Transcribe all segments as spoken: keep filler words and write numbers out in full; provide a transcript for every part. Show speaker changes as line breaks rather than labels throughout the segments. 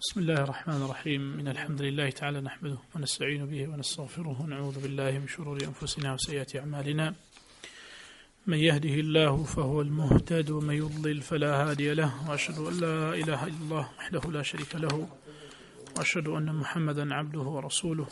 بسم الله الرحمن الرحيم. إن الحمد لله تعالى نحمده ونستعين به ونستغفره ونعوذ بالله من شرور أنفسنا وسيئات أعمالنا. من يهده الله فهو المهتد ومن يضلل فلا هادي له، وأشهد أن لا إله إلا الله وحده لا شريك له، وأشهد أن محمدا عبده ورسوله.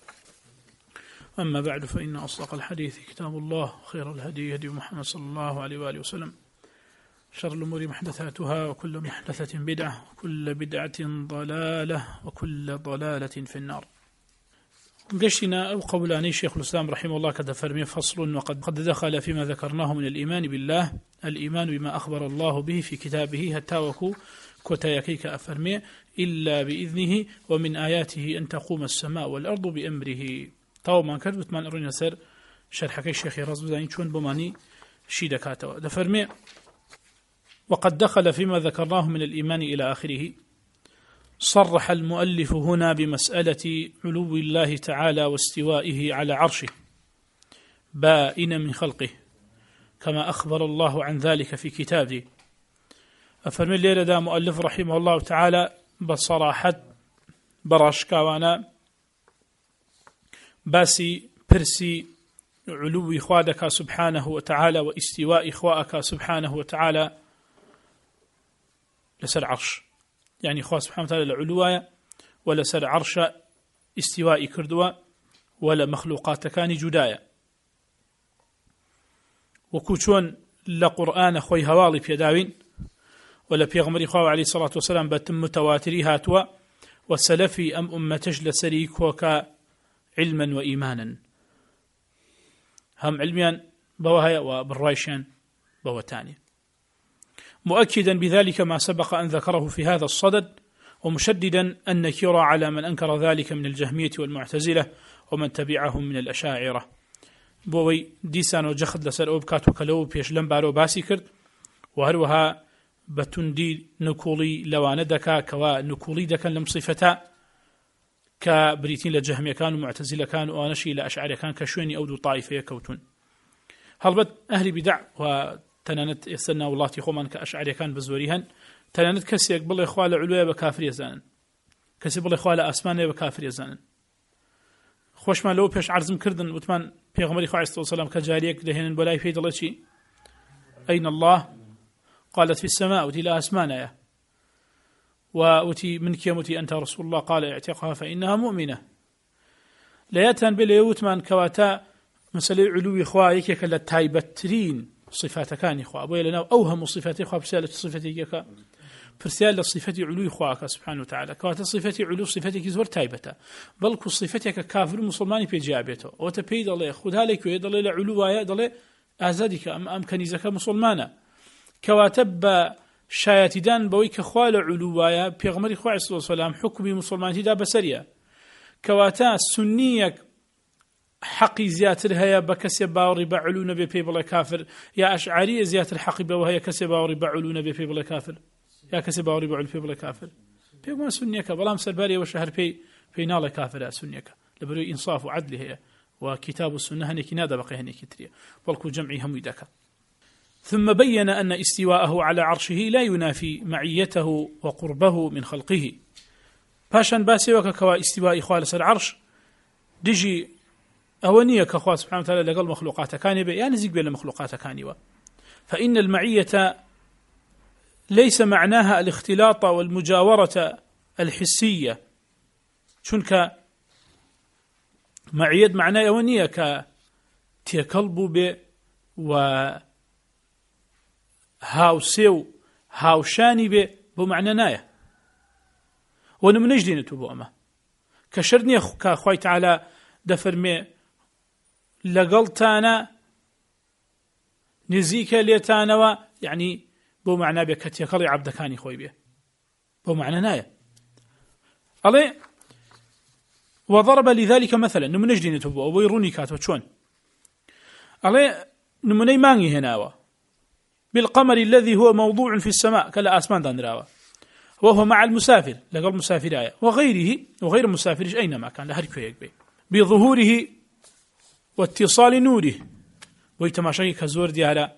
أما بعد، فإن أصدق الحديث كتاب الله، خير الهدي هدي محمد صلى الله عليه وآله وسلم، شر الأمور محدثاتها، وكل محدثة بدعة، وكل بدعة ضلالة، وكل ضلالة في النار. قشنا أو قولاني شيخ الإسلام رحمه الله قد فرمي فصل: وقد قد دخل فيما ذكرناه من الإيمان بالله الإيمان بما أخبر الله به في كتابه هتاوكو كتايكيك أفرمي إلا بإذنه، ومن آياته أن تقوم السماء والأرض بأمره. طاو ما كربت من أرين سر شرحكي الشيخ رازو داني شون بماني شيدكاتوا دفرمي: وقد دخل فيما ذكرناه من الإيمان إلى آخره. صرح المؤلف هنا بمسألة علو الله تعالى واستوائه على عرشه بائن من خلقه، كما أخبر الله عن ذلك في كتابه. أفرمي الليلة دا مؤلف رحمه الله تعالى بصراحة براشكاوانا باسي برسي علو إخوادك سبحانه وتعالى واستواء إخوائك سبحانه وتعالى لسر عرش، يعني إخوة سبحانه وتعالى لعلوايا ولا سر عرش استواء كردوا ولا مخلوقات كان جدايا. وكوشون لقرآن خوي هوالي بيداوين ولا بيغمري خواه عليه الصلاة والسلام باتم متواتري هاتوا والسلفي أم أمتش لسريك وكا علما وإيمانا، هم علميا بوهايا وبالرايشان بوتاني، مؤكدا بذلك ما سبق أن ذكره في هذا الصدد، ومشددا النكير على من أنكر ذلك من الجهمية والمعتزلة ومن تبعهم من الأشاعرة. بوي ديسان وجخد لسر أوبكات وكلو بيش لمبارو باسي كرد، وهروها بتندي نكولي لواندكا كوا نكولي دكا لم صفتا كبريتين للجهمية كانوا معتزلة كانوا وانشي لأشعار كان كشويني أودو طائفة كوتون. هلبت أهل بدع و تنانت يستنى والله تيخومان كأشعري كان بزوريهن تنانت كسي يقبل إخوال علوية بكافر يزانن، كسي يقبل إخوال أسمانية بكافر يزانن. خوش ما لو بيش عرزم كردن وتمان بيغمري خواه عليه الصلاة والسلام كجاريك لهن بلاي فيد الله شي أين الله؟ قالت في السماء، وتي لا أسمانية، وتي منك يمتي أنت رسول الله، قال اعتقها فإنها مؤمنة. لياتان بليوتمان كواتا مسألة علوي خواه يكيك للتايبترين صفات كان إخوة أبويا لنا أوهم صفات إخوة برسالة صفتك برسالة صفة علو إخوة سبحانه وتعالى كوات صفة علو صفتك زور تايبتا، بل كصفتك كافر مسلماني بيجابته وتبيد الله خذها لك ويدل إلى علو ويدل أزادك أم أم كنيزك مسلمانا كواتب شايتدان بويك خوال علو ويا بيغمر إخوة صلى الله عليه وسلم حكم مسلمان دا بسرية كواتا سنيك حقي زياتر هيا بكسي باوري بعلو نبي بيبلا كافر، يا أشعري زياتر حقي وهي كسي باوري بعلو نبي بيبلا كافر، يا كسي باوري بعلو بيبلا كافر بيقوم سنيك بلام سرباري وشهر بي بينال كافر سنيك لبرو إنصاف وعدل هي وكتاب السنة هنيك نادى بقي هنيك تريا والكو جمعي هم يدك. ثم بين أن استواءه على عرشه لا ينافي معيته وقربه من خلقه. باشان باسي وككوا استواء إخوال سر عرش ديجي أولية كأخوة سبحانه وتعالى لقل مخلوقات كانبة، يعني زيق بين مخلوقات كانبة. فإن المعية ليس معناها الاختلاط والمجاورة الحسية، شنك معية معناه أولية كتيكلب ب و هاوسيو هاوشاني ب بمعنى ناية ونمنجدين تبوما كشرني كأخوة تعالى دفرمي لقلتانا نزيك ليتانوا، يعني بو معنى بك يقضي عبد كاني خوي به بو معنى نايا علي. وضرب لذلك مثلا نمنجدين نتبو ويروني كاتب شون علي نمني ماني هناوا بالقمر الذي هو موضوع في السماء كلا آسمان دانراوا، وهو مع المسافر لقل مسافرايا وغيره وغير مسافرش أينما كان لهركو بي بظهوره واتصال نوره ويتماشي كزور ديالا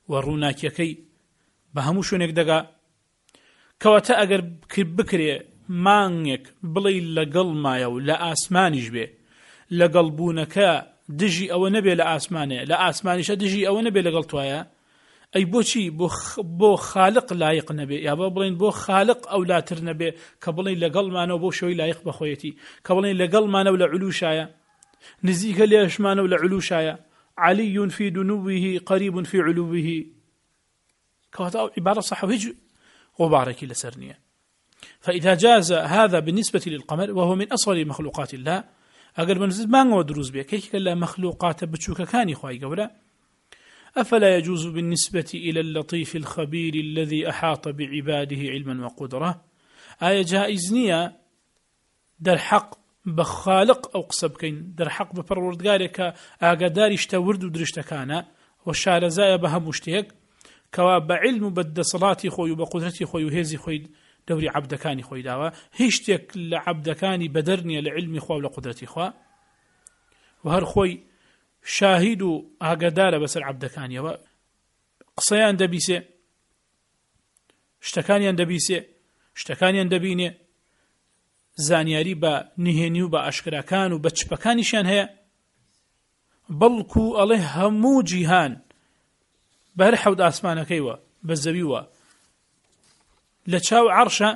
وروناكيكي بهموشونك دقا کەواتە ئەگەر بکرێ مانگێک بڵێ لەگەڵمایە و لە ئاسمانیش بێ لەگەڵ بوونەکە دژی ئەوە نەبێ لە ئاسمانێ لە ئاسمانیشە دژی ئەوە نەبێ لەگەڵ توایە ئەی بۆچی بۆ خالق لایق نەبێ یا بە بڵێن بۆ خالق ئەولاتر نەبێ کە بڵێن لەگەڵمانەوە بۆ شەوەی لایق بەخۆیەتی کە بڵێن لەگەڵمانە و لە علوشایە نزیکە لێشمانە و لە علوشایە علي في دنوه قريب في علوه كواتا عبارة صح وهج غبارك لسرنية. فإذا جاز هذا بالنسبة للقمر وهو من أصغر مخلوقات الله أقل منزل ما نقول دروز بيه كيف كلا مخلوقات بتشوك كان خواهي قولا أفلا يجوز بالنسبة إلى اللطيف الخبير الذي أحاط بعباده علما وقدرة آية جائزنية در حق بخالق أو قسبكين در حق بپروردگارك آقادار اشتورد ودرشتكانا والشارزايا بهم مشتيك كوا بعلم بد صلاتي خوي وبقدرتي خوي وهيزي خوي دوري عبدكاني خوي داوا هيشتك لعبدكاني بدرني لعلمي خوا ولقدرتي خوا وهر خوي شاهد آقادار بسر عبدكاني قصيان دبيسي اشتكانيان دبيسي اشتكانيان دبيني زانیاری بە نهێنی و بە ئاشکراکان و بە چپەکانیشیان هەیە بەڵکو ئەڵێ هەموو جیهان بەر حەوت ئاسمانەکەیوە بە زەویوە لە چاو عەرشە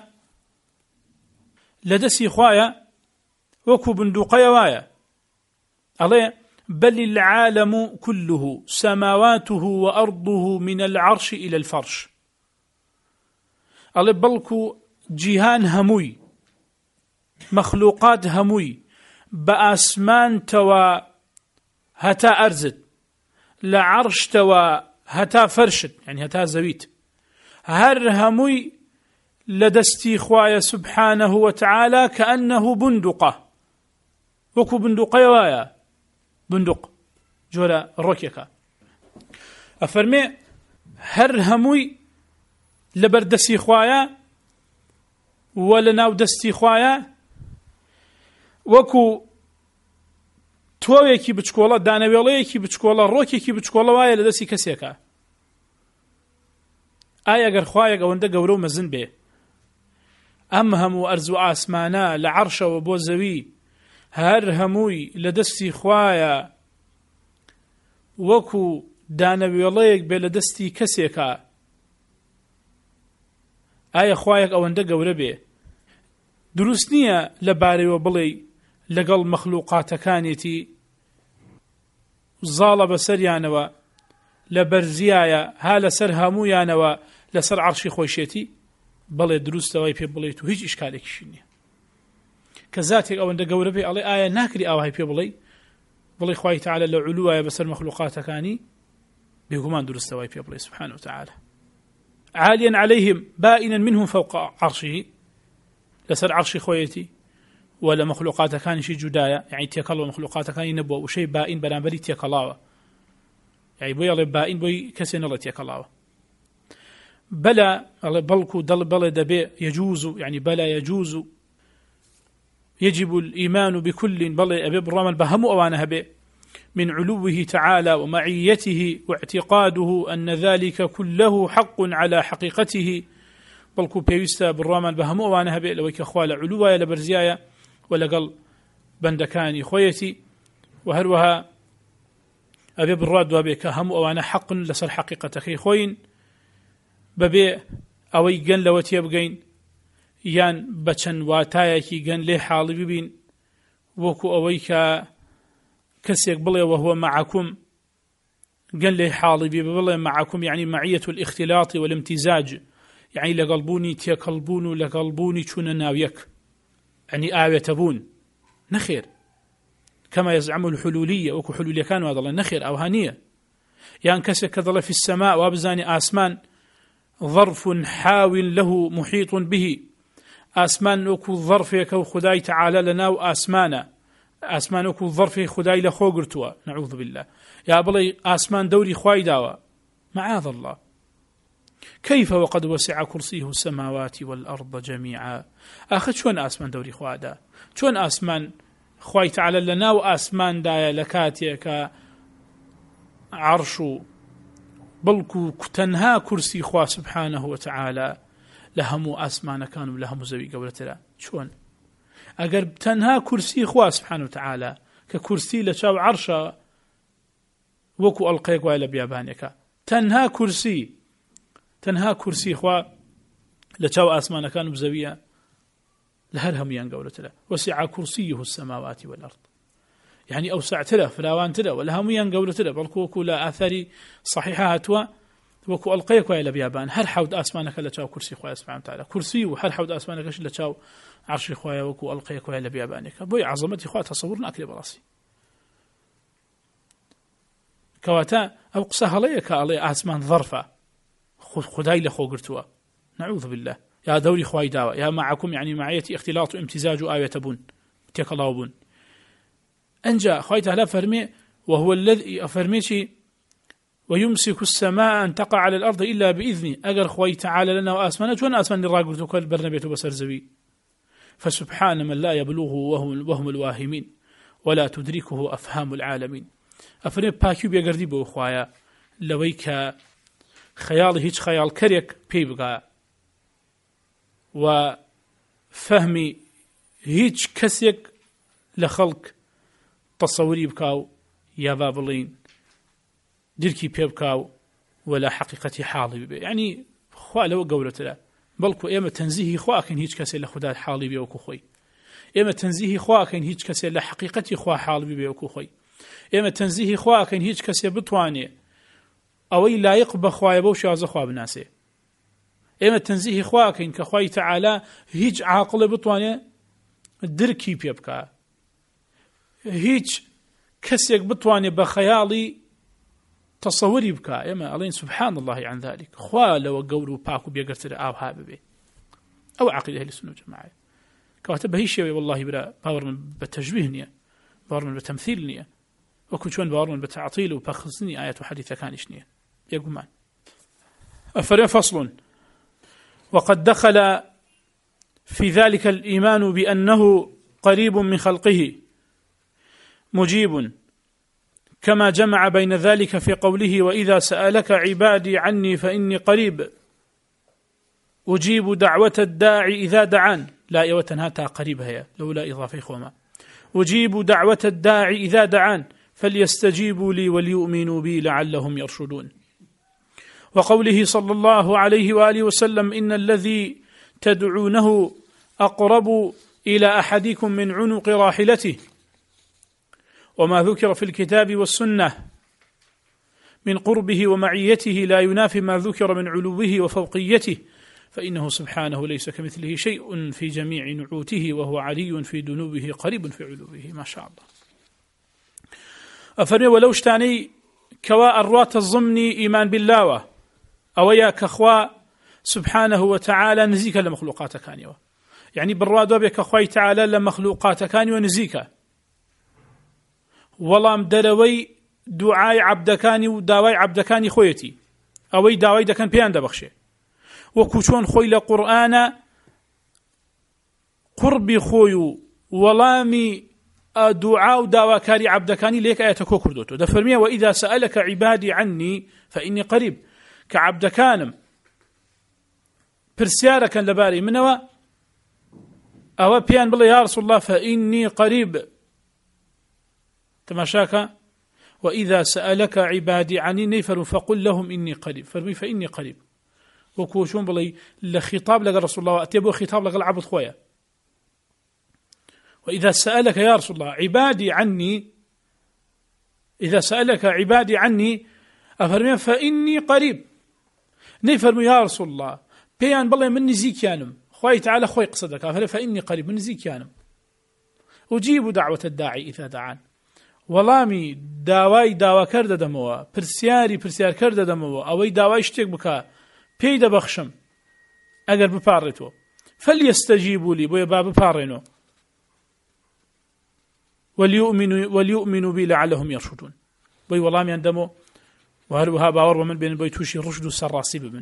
لە دەستی خوایە وەکو بندوقەیە وایە ئەڵێ بل العالم كله سماواته وأرضه من العرش إلى الفرش ئەڵێ بەڵکو جیهان هەمووی مخلوقات هموي بأسمان توا هتا أرزد لعرش توا هتا فرشد يعني هتا زويت هر هموي لدستي خوايا سبحانه وتعالى كأنه بندقة وكو بندقة يوايا بندق جولا روكيكا أفرمي هر هموي لبردسي خوايا ولناو دستي خوايا وەکو تۆوێکی بچکۆڵە دانەوێڵەیەکی بچکۆڵە ڕۆکێکی بچکۆڵە وایە لە دەستی کەسێکە ئایا گەر خوایەک ئەوەندە گەورە و مەزن بێ ئەم هەموو ئەرز و ئاسمانە لە عەرشەوە بۆ زەوی هەر هەمووی لە دەستی خوایە وەکو دانەوێڵەیەک بێ لە دەستی کەسێکە ئایا خوایەک ئەوەندە گەورە بێ دروست نییە لەبارەیەوە بڵێ لەگەڵ مەخلوقاتەکانێتی زاڵە بەسەریانەوە لە بەرزیایە ها لەسەر هەموویانەوە لەسەر عەرشی خۆشێتی بەڵێ دروستەوەی پێ بڵێت و هیچ ئیشکالێکیشی نییە کە زاتێک ئەوەندە گەورە بێ ئەڵێ ئایا ناکری ئاوای پێ بڵێ بڵێ خوای تەعالە لە عولوایە بەسەر مەخلوقاتەکانی بێگومان دروستەوەی پێ بڵێ سبحانه وتعالى عاليا عليهم بائنا منهم فوق عرشه لسر عرشي خويتي ولا مخلوقات كان شي جدايا يعني تيكلوا مخلوقات كان نبوا وشيء بائن برامبري تيكلاوا يعني بوي بائن بوي كسن الله تيكلاوا بلا بلكو دل بلا دبي يجوز يعني بلا يجوز يجب الإيمان بكل بلا أبي برامل بهم أوانها به من علوه تعالى ومعيته واعتقاده أن ذلك كله حق على حقيقته بلكو بيوستا بالرامل بهم أوانها به لو يكخوال علوه لبرزيايا ولقل بندكاني خويتي وهروها أبي بالراد وابيك هم أوانا حق لسر حقيقتك خوين ببي أوي جن لوتي بجين يان بچن واتايا كي جن لي حالي ببين وكو أويك كسيك بلي وهو معكم جن لي حالي ببلي معكم يعني معية الاختلاط والامتزاج يعني لقلبوني تيقلبون لقلبوني شون ناويك يعني آوية تبون نخير كما يزعم الحلولية وكو حلولية كانوا هذا نخير أو هانية يعني كسك كذل في السماء وابزاني آسمان ظرف حاول له محيط به آسمان وكو ظرفك وخداي تعالى لنا وآسمانا آسمان وكو ظرف خداي لخوغرتوا نعوذ بالله يا بلي آسمان دوري خواي داوا معاذ الله كيف وقد وسع كرسيه السماوات والأرض جميعا أخذ شون آسمان دوري خوادا شون آسمان خواي تعالى لنا وآسمان دايا لكاتيك عرشو بلكو تنها كرسي خوا سبحانه وتعالى لهم آسمان كانوا لهم زوي قولتنا چۆن ئەگەر تەنها کورسی خوا سبحانه وتعالى کە کورسی لە چاو عەرشە وەکو ئەڵقەیەک وایە لە بیابانێکە تەنها کورسی تەنها کورسی خوا لە چاو ئاسمانەکان و بزەویە لە هەر هەمویان گەورەترە وسع كرسيه السماوات والأرض يعني أوسعترە فراوانترە و لە هەمویان گەورەترە بەڵکو وەکو لە ئاثاری صحیحە هاتووە وەکو ئەڵقەیەک وایە لە بیابان هەر حەوت ئاسمانەکە لە چاو کورسی خوای سبحانه وتعالى کورسی و هەر حەوت ئاسمانەکەش لە چاو عەرشی خوایە وەکو ئەڵقەیەک وایە لە بیابانێکە بۆی عەزەمەتی خوا تەسەوور ناکرێ بەڕاستی کەواتە ئەو قسە هەڵەیە کە ئەڵێ ئاسمان ظەرفە خدای لە خۆ گرتووە نعوذ بالله يا دوري خواي داوى يا معكم يعني معيتي اختلاط وامتزاج وآية بون تيكلاو بون أنجا خواي تعالى فرمي وهو الذي أفرميشي ويمسك السماء أن تقع على الأرض إلا بإذنه أجر خواي تعالى لنا وآسمانات وانا آسمان الراقل كل برنبيت وبسر زوي فسبحان من لا يبلغه وهم, وهم الواهمين ولا تدركه أفهام العالمين أفرمي باكيو بيقردي بو خوايا لويك خيال هيج خيال كريك بيبقى و فهمي هيج كسيك لخلق تصوري بكاو يا بابلين دركي بيبكاو ولا حقيقة حالي بي يعني خوا لو قولت له بلكو إما تنزيه خوا كان هيج كسي لخدا حالي بي وكو خوي إما تنزيه خوا كان هيج كسي لحقيقة خوا حالي بي وكو خوي إما تنزيه خوا كان هيج كسي بطواني أوي لا يقبى خوا يبوش يازا خوا بناسي إما تنزيه خواكين كخواي تعالى هيج عاقل بطواني دركي بيبكا هيج كسيك بطواني بخيالي تصوري بكا إما ألين سبحان الله عن ذلك خوا لو قورو باكو بيقرتر آو هاببي أو عقيدة أهل السنة والجماعة كواتب هي شيء والله بلا باور من بتشبيه نية باور من بتمثيل نية وكو شوان باور من بتعطيل وبخصني آيات وحديثة كانش نية يقومان أفرع فصل وقد دخل في ذلك الإيمان بأنه قريب من خلقه مجيب كما جمع بين ذلك في قوله وإذا سألك عبادي عني فإني قريب أجيب دعوة الداعي إذا دعان لا يوتنهاتا قريب هي لولا إضافة خوما أجيب دعوة الداعي إذا دعان فليستجيبوا لي وليؤمنوا بي لعلهم يرشدون وقوله صلى الله عليه وآله وسلم إن الذي تدعونه أقرب إلى أحدكم من عنق راحلته وما ذكر في الكتاب والسنة من قربه ومعيته لا ينافي ما ذكر من علوه وفوقيته فإنه سبحانه ليس كمثله شيء في جميع نعوته وهو علي في دنوبه قريب في علوه ما شاء الله أفرمي ولو اشتاني كواء الروات الضمني إيمان بالله أويا كخوا سبحانه وتعالى نزيك لمخلوقات كانيوا يعني بالرواد بك أخوي تعالى لمخلوقات كانيوا نزيك والله مدروي دعاء عبدكاني وداوي عبدكاني خويتي أوي داوي دكان بيان دبخشي وكوشون خوي لقرآن قربي خوي ولامي دعاء وداوى كاري عبدكاني ليك آياتكو كردوتو دفرمية وإذا سألك عبادي عني فإني قريب كعبد كانم برسيارة كان لباري منوا أو بيان بالله يا رسول الله فإني قريب تماشاك وإذا سألك عبادي عني نيفر فقل لهم إني قريب فرمي فإني قريب وكوشون بالله لخطاب لقى رسول الله وأتيبه خطاب لقى العبد خويا وإذا سألك يا رسول الله عبادي عني إذا سألك عبادي عني أفرمي فإني قريب نيفرمي يا رسول الله بيان بالله من نزيك يانم خوي تعالى خوي قصدك أفرمي فإني قريب من نزيك يانم أجيب دعوة الداعي إذا دعان ولامي داواي داوا كرد دموا برسياري برسيار كرد دموا أوي داواي اشتيك بكا بيدا بخشم أقر ببارتو فليستجيبوا لي بويا باب بارينو وليؤمنوا وليؤمنوا بي لعلهم يرشدون بوي ولامي عندمو وهروها باور ومن بين بيتوشي رشد السراسي بمن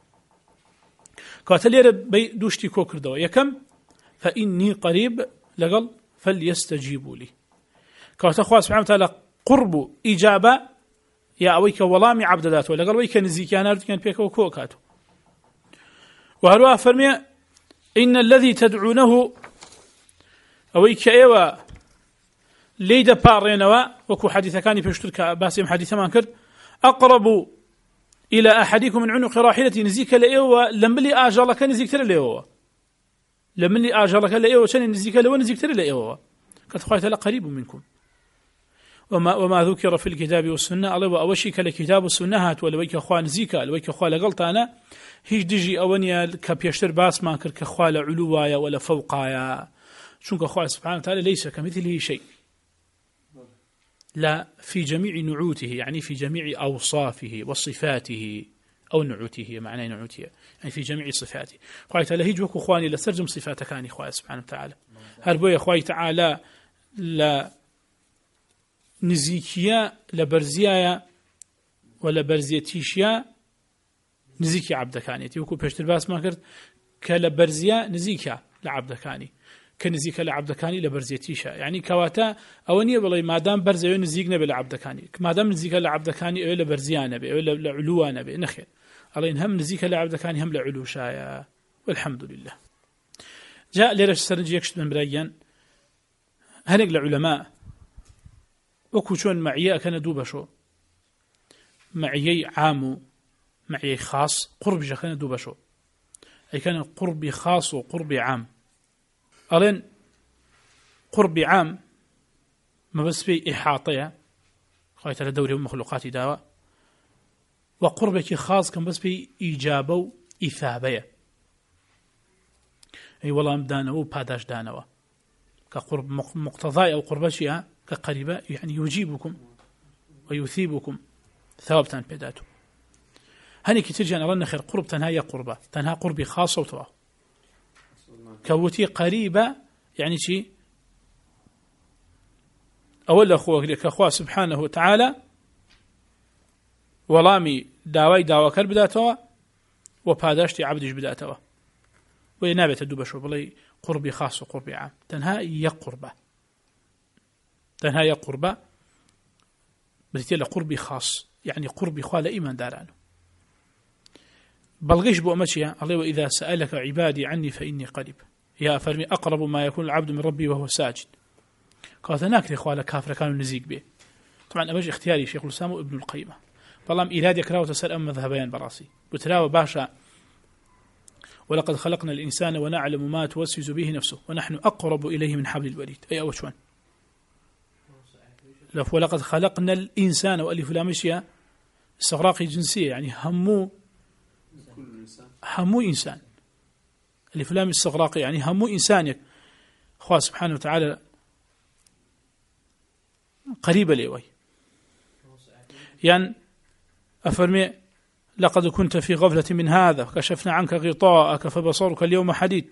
كاتلير بي دوشتي كوكر دوا يكم فإني قريب لقل فليستجيبوا لي كاتخوا سبحانه وتعالى قرب إجابة يا أويك ولامي عبد ذاته لقل ويك نزيك أنا كان بيك وكوكاتو وهروها فرمي إن الذي تدعونه أويك إيوة ليدا بارينوا وكو حديث كان بيشترك باسم حديث ما كرد أقرب إلى أحدكم من عنق راحلة نزيك لإيوة لملي آجالك نزيك تر لإيوة لملي آجالك لإيوة شن نزيك لإيوة نزيك تر لإيوه قد خواهت قريب منكم وما, وما ذكر في الكتاب والسنة الله وأوشيك لكتاب والسنة هات ولويك أخوة نزيك لويك أخوة لغلطانا هيج ديجي أونيا كبيشتر باس ما كر كأخوة لعلوايا ولا فوقايا شونك أخوة سبحانه وتعالى ليس كمثله شيء لا في جميع نعوته يعني في جميع أوصافه وصفاته أو نعوته معنى نعوته يعني في جميع صفاته أخوة تعالى هيج وكو أخواني لسرجم صفاتك عن أخوة سبحانه وتعالى هربوا أخوة تعالى لا نزيكيا لبرزيايا ولا برزيتيشيا نزيكي عبدكاني تيوكو بيشتر باس ما كرت كلبرزيا نزيكا لعبدكاني كنزيكا لعبدكاني لبرزيتيشا يعني كواتا أوني والله ما دام برزيو نزيكنا بالعبدكاني ما دام نزيكا لعبدكاني أو لبرزيانا بي أو لعلوانا بي نخير الله إن هم نزيكا لعبدكاني هم لعلوشايا والحمد لله جاء ليرش سرنجي يكشت من برايان هنق لعلماء وكوشون معي كان دوبا شو معي عام معي خاص قرب جاكان دوبا شو أي كان قربي خاص وقربي عام ألين قربي عام ما بس في إحاطية خايت على دوري ومخلوقات داوى وقربك خاص كان بس في إيجابه وإثابية أي والله مدانه وباداش دانوه كقرب مقتضاء أو قربشها كقريبة يعني يجيبكم ويثيبكم ثوابتا بيداته هني كتير أنا رنا خير قرب تنها يا قربة تنها قربي خاصة وطواه كوتي قريبة يعني شيء أولا أخوة كأخوة سبحانه وتعالى ولامي داوي داوى كرب بداتوا وباداشتي عبدش بداتوا وينابت الدوبشو بلي قربي خاص وقربي عام تنها يا قربة تنها يا قربة بلتي قربي خاص يعني قربي خوال إيمان دارانه بلغيش بو أمشي الله وإذا سألك عبادي عني فإني قريب يا فرمي أقرب ما يكون العبد من ربي وهو ساجد قالت هناك لإخوة كافر كانوا نزيق به طبعا أمشي اختياري شيخ الإسلام وابن القيمة بلام إيراد يكراه وتسأل أم ذهبيان براسي بتراوى باشا ولقد خلقنا الإنسان ونعلم ما توسوس به نفسه ونحن أقرب إليه من حبل الوريد أي أوشوان ولقد خلقنا الإنسان وألف لامشيا استغراقي جنسية يعني همو همو إنسان ألف لام استغراقي يعني همو إنسان خواه سبحانه وتعالى قريبة ليوي يعني أفرمي لقد كنت في غفلة من هذا كشفنا عنك غطاءك فبصرك اليوم حديد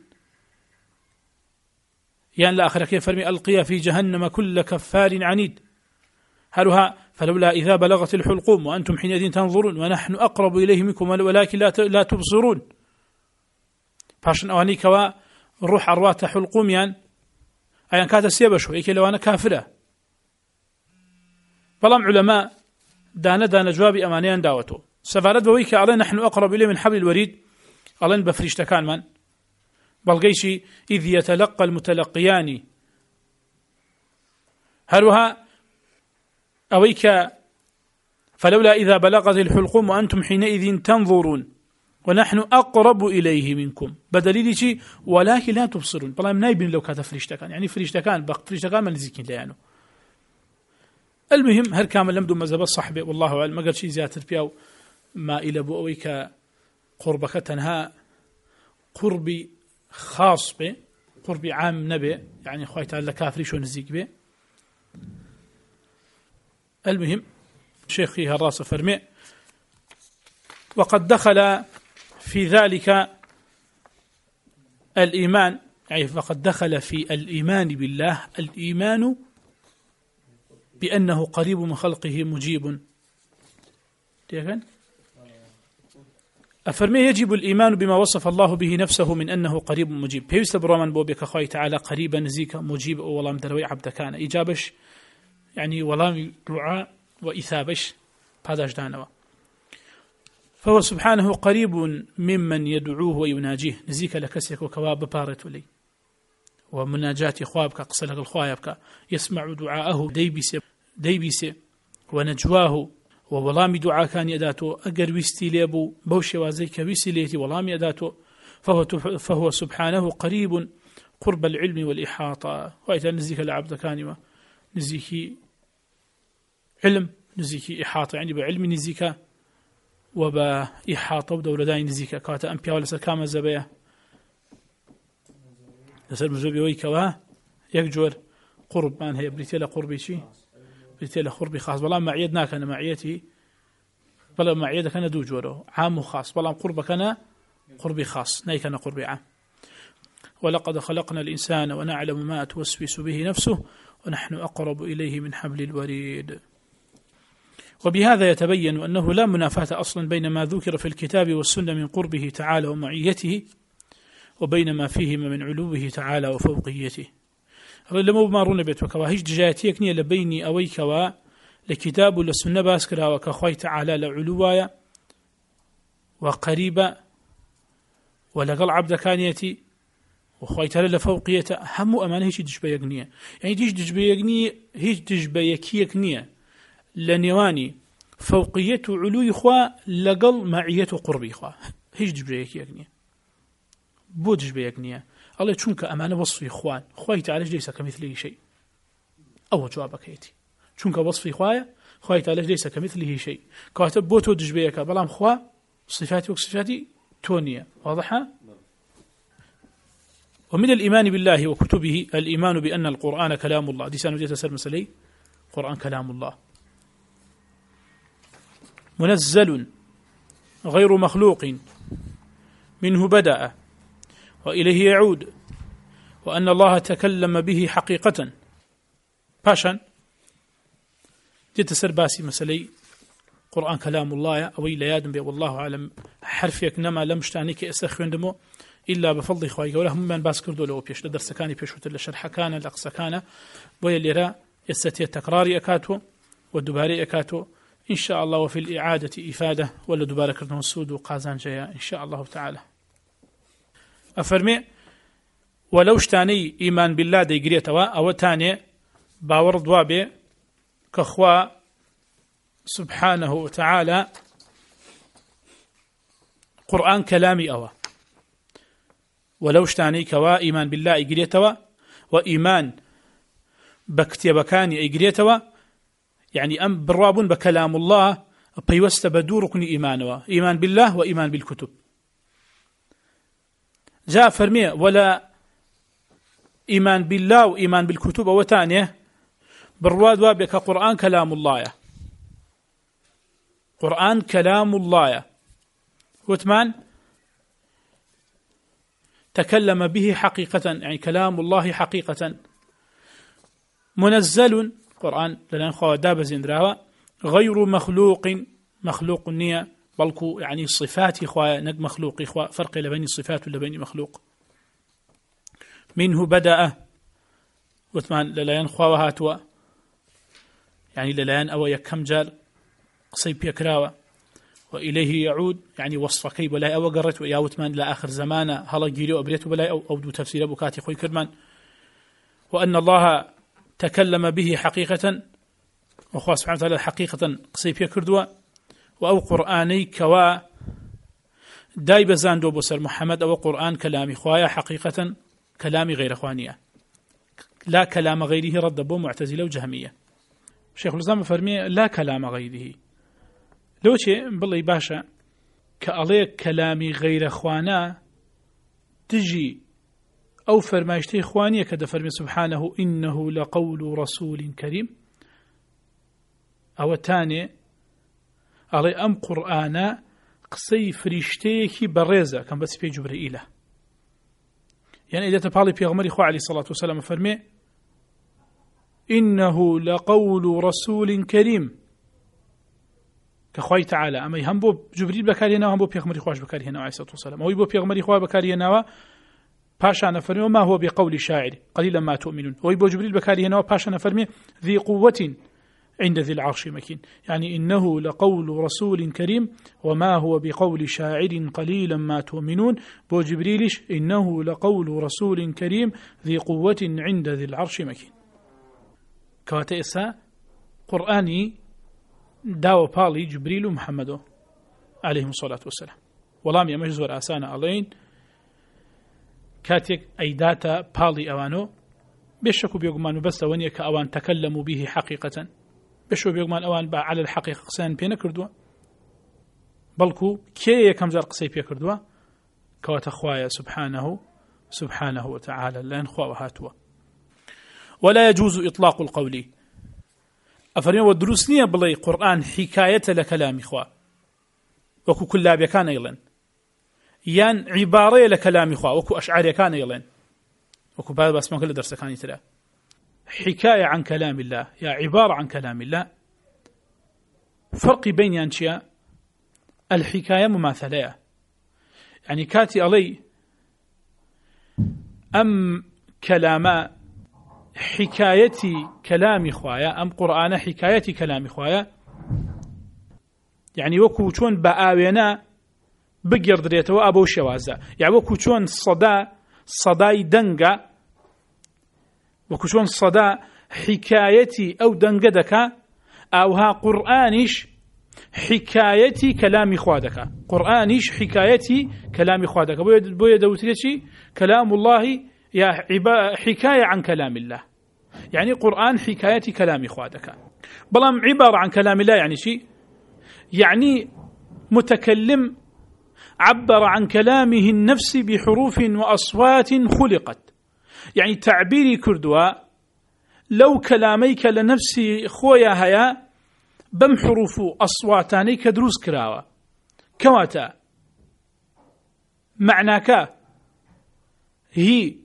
يعني لا آخر كيف فرمي ألقي في جهنم كل كفار عنيد هلها فلولا إذا بلغت الحلقوم وأنتم حينئذ تنظرون ونحن أقرب إليه منكم ولكن لا لا تبصرون فاشن أواني كوا روح أروات حلقوم يعني أيان كانت السيبشو إيكي لو أنا كافرة بلام علماء دانا دانا جوابي أمانيان داوتو سفارت بويك على نحن أقرب إليه من حبل الوريد ألين بفريشتكان من بلغيشي إذ يتلقى المتلقيان هلها أويك فلولا إذا بلغت الحلقوم وأنتم حينئذ تنظرون ونحن أقرب إليه منكم بدليل شيء ولكن لا تبصرون بلا منايبين لو كانت فريشتكان يعني فريشتكان بق فريشتكان ما نزيكين ليانو المهم هل كامل لمدو مذهب الصحبة والله أعلم ما قال شيء زيادة بياو ما إلى بؤويك قربك تنها قربي خاص به قربي عام نبي يعني خوي تعالى كافري شو نزيك به المهم شيخي هراس فرمي وقد دخل في ذلك الإيمان يعني فقد دخل في الإيمان بالله الإيمان بأنه قريب من خلقه مجيب أفرمي يجب الإيمان بما وصف الله به نفسه من أنه قريب مجيب بيوست برمان بوبك خوي تعالى قريبا نزيك مجيب والله مدروي عبد كان إجابش يعني والله دعاء وإثابش باداش دانوا فهو سبحانه قريب ممن يدعوه ويناجيه نزيك لكسك وكواب بارت ولي ومناجات خوابك قصلك الخوايبك يسمع دعاءه ديبس ديبس ونجواه وولامي دعاء كان يداتو أقر ويستي ليبو بوشي وازيك ويستي ليتي ولامي يداتو فهو, فهو سبحانه قريب قرب العلم والإحاطة وإذا نزيك العبد كان نزيك علم نزيك إحاطة يعني بعلم نزيك وبإحاطة ودولدان نزيك كاتا أمبيا ولا سركام الزبايا لسر مزوبي ويكوا يكجور قرب من هي بريتيلا قربي شي بريتيلا قربي خاص بلا معيدنا كان معيتي بلا معيدة كان دو جوره عام خاص بلا قرب كان قربي خاص ناي كان قربي عام ولقد خلقنا الإنسان ونعلم ما توسوس به نفسه ونحن أقرب إليه من حبل الوريد. وبهذا يتبين أنه لا منافاة أصلا بين ما ذكر في الكتاب والسنة من قربه تعالى ومعيته وبين ما فيهما من علوه تعالى وفوقيته. لما بمارون بيت وكوا هيج جايتيك نية لبيني أويكوا لكتاب والسنة باسكرا وكخوي تعالى لعلوايا وقريبا ولقل عبد كانيتي وخوي تعالى لفوقيته هم أمانة هيج دجبيك نية يعني هيج دجبيك نية هيج دجبيك نية لنيواني فوقية علو إخوة لقل معية قرب إخوة هيج دجبيك نية بودج بيقنية الله چونك أمانة وصف إخوان خوي تعالى ليس كمثله شيء أول جوابك هيتي چونك وصف إخوايا خوي تعالى ليس كمثله شيء كاتب بوتو دج بيك بلام خوا صفاتي وصفاتي تونية واضحة. ومن الإيمان بالله وكتبه الإيمان بأن القرآن كلام الله دي سانو جيتا سر مسلي قرآن كلام الله منزل غير مخلوق منه بدأ وإليه يعود وأن الله تكلم به حقيقة باشا جيت سرباسي مسلي قرآن كلام الله أوي ليادم بي والله أعلم حرفك نما لمشتانيك أستخوين دمو إلا بفضل إخوائي ولا هم من باس كردو لو بيش لدرس كاني بيشوت لشرح كان لأقصى كان بويا اللي يستطيع تكراري أكاتو والدباري أكاتو إن شاء الله وفي الإعادة إفادة ولا دبارة كردو السود وقازان جايا إن شاء الله تعالى. أفرمي ولو اشتاني إيمان بالله دي قريتوا أو تاني باور دوابي كخوا سبحانه وتعالى قرآن كلامي أوا ولو اشتاني كوا إيمان بالله قريتوا وإيمان بكتيبكاني قريتوا يعني أم براب بكلام الله بيوست بدوركني إيمانوا إيمان بالله وإيمان بالكتب جاء فرمي ولا إيمان بالله وإيمان بالكتب وتانية بالرواد وابك قرآن كلام الله قرآن كلام الله وثمان تكلم به حقيقة يعني كلام الله حقيقة منزل قرآن لنا خوا دابز اندراوا غير مخلوق مخلوق النية بلكو يعني صفات إخوة ند مخلوق إخوة فرق لبين الصفات ولبين مخلوق منه بدأ وثمان للاين خوا هاتوا يعني للاين أو يكم جال قصيب يكراوا وإليه يعود يعني وصف كيب ولا أو قرت ويا وثمان لا آخر زمانه هلا جيري أبريت ولا أو أو دو تفسير أبو كاتي خوي كرمان وأن الله تكلم به حقيقة وخوا سبحانه وتعالى حقيقة قصيب يكردوا وأو قرآني كوا داي بزاندو بسر محمد أو قرآن كلامي خوايا حقيقة كلامي غير أخوانية لا كلام غيره رد بو معتزلة وجهمية. شيخ الإسلام فرمي لا كلام غيره لو شيء بالله باشا كأليك كلامي غير أخوانا تجي أو فرمايشتي إخوانية كذا فرمي سبحانه إنه لقول رسول كريم أو تاني علي أم قرآن قصي فريشتيكي بريزة كان بس في جبرائيل يعني إذا تبالي بيغمري خو عليه الصلاة والسلام فرمي إنه لقول رسول كريم كخوي تعالى أما يهمبو جبريل بكاري هنا وهمبو بيغمري خواش بكاري هنا عليه الصلاة والسلام أو يبو بيغمري خوا بكاري هنا باشا نفرمي وما هو بقول شاعر قليلا ما تؤمنون ويبو جبريل بكاري هنا وباشا نفرمي ذي قوة عند ذي العرش مكين، يعني إنه لقول رسول كريم وما هو بقول شاعر قليلا ما تؤمنون. بو جبريلش إنه لقول رسول كريم ذي قوة عند ذي العرش مكين. كواتئسا قرآني داو بالي جبريل محمد عليه الصلاة والسلام. والله يا مجزور آسانا علين كاتك أيداتا بالي أوانو بيشكو بيقمان بس ونيا كأوان تكلموا به حقيقة، بشو بيقمان أوان با على الحقيقة قسان بينا كردوا، بلكو كي كم جار قسي بيا كردوا كوات أخوايا سبحانه سبحانه وتعالى لأن خوا هاتوا. ولا يجوز إطلاق القول. أفرين ودروسنية بلي قرآن حكاية لكلام إخوة وكو كلاب كان أيضا، يان عبارة لكلام إخوة وكو أشعار كان أيضا، وكو بعض بس ما كل درس كان يتلا حكاية عن كلام الله يا عبارة عن كلام الله. فرق بين أنشياء الحكاية مماثلة، يعني كاتي علي أم كلام حكايتي كلام إخوايا أم قرآن حكايتي كلام إخوايا، يعني وكو چون بآوينا بقر دريته أبو شوازة، يعني وكو چون صدا صداي دنگا وكو چون صدا حكايتي أو دنگدك أوها قرآنش حكايتي كلام إخوادك، قرآنش حكايتي كلام إخوادك. بويا دوتريشي كلام الله يا عبا حكاية عن كلام الله، يعني قرآن حكاية كلام إخوادك. بلام عبارة عن كلام الله يعني شيء، يعني متكلم عبر عن كلامه النفس بحروف وأصوات خلقت، يعني تعبيري كردوا لو كلاميك لنفسي خويا هيا بم حروف أصواتاني كدروس كراوة كواتا معناك هي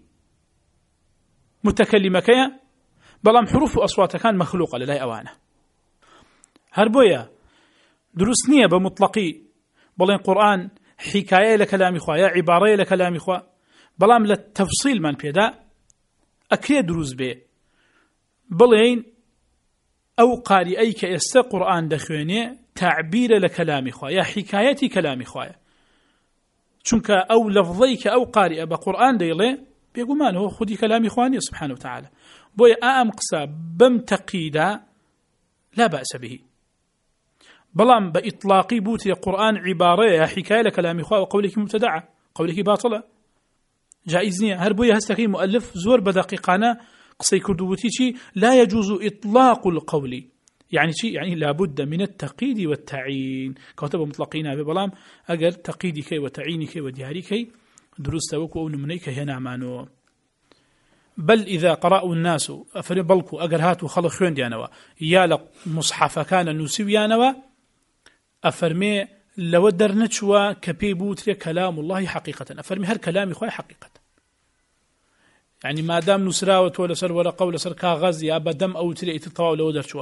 متكلمك يا بلام حروف أصوات كان مخلوقة للاي أوانه. هربويا دروسنية بمطلقي بلين قرآن حكاية لكلام إخوة يا عبارة لكلام إخوة، بلام للتفصيل من بيدا أكيد دروس به بلين أو قارئي كأست قرآن دخويني تعبير لكلام إخوة يا حكاية كلام إخوة، چونك أو لفظيك أو قارئ بقرآن ديلي بيقول ما هو خدي كلام إخواني سبحانه وتعالى. بويا أم قصة بم تقيدا لا بأس به، بلام بإطلاقي بوتي القرآن عبارة حكاية لكلام إخوة وقولك مبتدعة قولك باطلة جائزنية. هربويا هستكي مؤلف زور بدقيقانا قصي كردوتيشي لا يجوز إطلاق القول، يعني شيء يعني لابد من التقييد والتعيين. كتب مطلقين ببلام أجل تقييدك وتعيينك وديارك دروس توك أو نمنيك هنا معنو. بل إذا قرأوا الناس أفر بلكو أجل هاتوا خلق خوين ديانوا يا مصحف كان نسويانوا أفرمي لو درنتشوا كبيبوت كلام الله حقيقة، أفرمي هل كلام إخوة حقيقة، يعني ما دام نسراوة ولا سر ولا قول سر كاغاز يا بدم أو تري تطاو لو درتشوا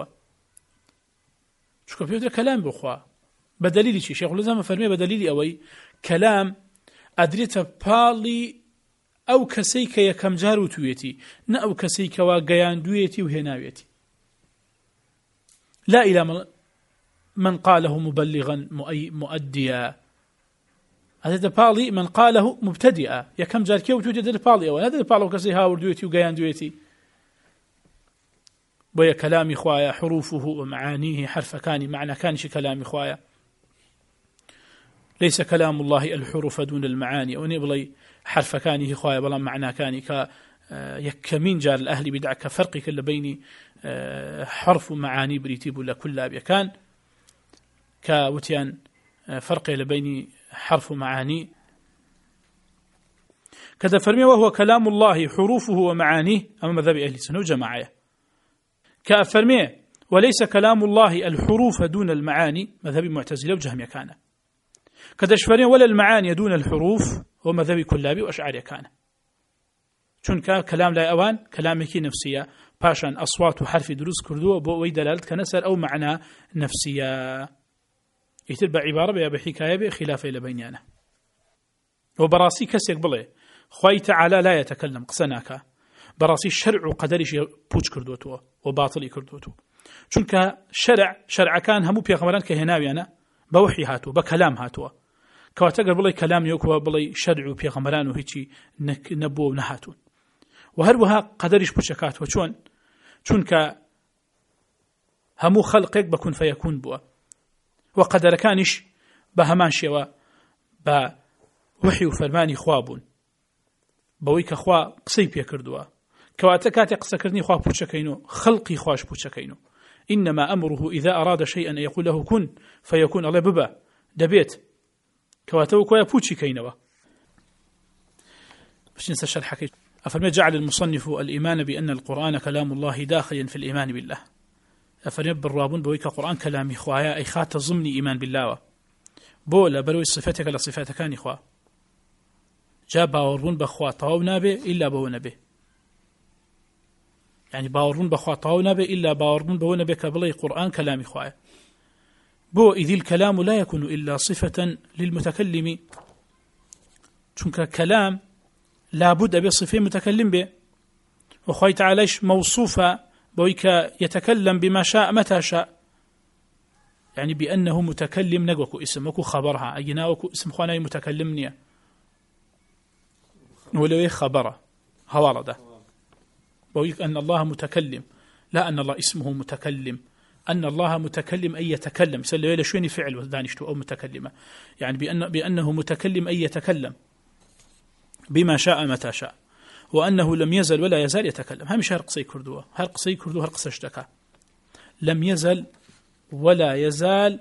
شو كبيوتر كلام بخوا بدليل شيء شيخ الإسلام فرمي بدليل أوي كلام أدريت بالي أو كسيك يا كم جارو تويتي نا أو كسيك واجيان دويتي وهناويتي لا إلى من قاله مبلغا مؤديا، هذا بالي من قاله مبتدئا يا كم جار كيو توجد البالي أو هذا البالي كسي هاور دويتي وجيان دويتي. ويا كلام إخوايا حروفه ومعانيه حرف كان معنى كانش كلام إخوايا، ليس كلام الله الحروف دون المعاني أو نبلي حرف كانه إخوايا بلا معنى كان ك يكمين جار الأهل بدعك فرق كل بين حرف ومعاني بريتيب ولا كل أبي كان كوتيان فرق بين حرف ومعاني كذا فرمي وهو كلام الله حروفه ومعانيه أما مذهب أهل السنة وجماعة كأفرمي وليس كلام الله الحروف دون المعاني مذهب معتزلة وجهمية كان كذا فرمي ولا المعاني دون الحروف ومذهب كلابي وأشعرية كان چونك كلام لا أوان كلامك نفسية باشان أصوات وحرف دروس كردو بوي دلالة كنسر أو معنى نفسية يتبع عبارة بها بحكاية بخلافة لبينيانا. وبراسي كسيك بلي خوي تعالى لا يتكلم قسناك براسي الشرع قدرش بوش كردوتو وباطل كردوتو چونکە شەرع شەرعەکان هەموو پێغەمبەران کە هێناویانە بە وحی هاتووە، بە کەلام هاتووە. کەواتە گەر بڵێ کەلام نێوکەوە بڵێ شەرع و پێغەمبەران و هیچی نەبووە و نەهاتوون. و هەروەها قەدەریش پوچەکاتوە. چۆن؟ چونکە هەموو خەڵقێک بە کون فەیەکون بووە و قەدەرەکانیش بە هەمان شێوە بە وحی و فەرمانی خوا بوون، بەوەی کە خوا قسەی پێ کردووە. کەواتە کاتێک قسەکردنی خوا پوچەکەین و خەڵقی خوش پوچەکەین و إنما أمره إذا أراد شيئا أن يقول له كن فيكون. الله ببا دبيت كواتو كويا بوتشي كينوا باش ننسى شرحك. أفرمي جعل المصنف الإيمان بأن القرآن كلام الله داخلا في الإيمان بالله. أفرمي بالرابون بويك قرآن كلامي خوايا أي خات ضمن إيمان بالله بولا بروي صفاتك لصفاتك كان إخوة جاء باورون بخوا طاونا به إلا بونا به، يعني باورون بخوا طاونا به إلا باورون بونا به كبلي قرآن كلامي خوايا بو إذ الكلام لا يكون إلا صفة للمتكلم. چونك كلام لابد بصفة متكلم به، وخوي تعالىش موصوفة بويك يتكلم بما شاء متى شاء، يعني بأنه متكلم نقوك اسم وكو خبرها أجنا وكو اسم خوانا متكلمني ولو خبره هوارده بويك أن الله متكلم، لا أن الله اسمه متكلم، أن الله متكلم أي يتكلم سلوا إلى شوني فعل ودانشتو أو متكلمة، يعني بأن بأنه متكلم أي يتكلم بما شاء متى شاء، وأنه لم يزل ولا يزال يتكلم. همش هرق سي كردوه هرق سي كردوه هرق سشتكا لم يزل ولا يزال